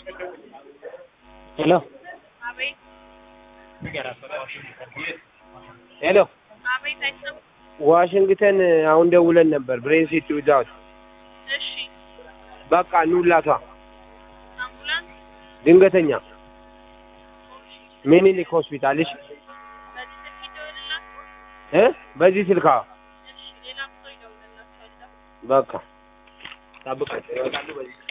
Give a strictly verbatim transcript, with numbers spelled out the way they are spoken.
ሄሎ አቤት ሄሎ አቤት አይሰማም ዋሽንግተን አሁን ደውለን ነበር ብሬን ሲቲ ዊዛውት እሺ በቃ ኑላቷ አምቡላንስ ድንገተኛ ሚኒሊክ ሆስፒታል እሺ በዚህ ስልክ ይደውልላችሁ እ በዚህ ስልካ እሺ ሌላ ሰው ይደውልላችኋል በቃ ጠብቃችሁ ይወጣሉ በዚህ